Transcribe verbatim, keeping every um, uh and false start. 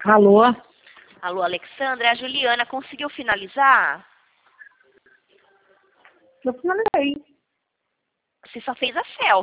Alô? Alô, Alexandra, a Juliana conseguiu finalizar? Eu finalizei. Você só fez a selfie.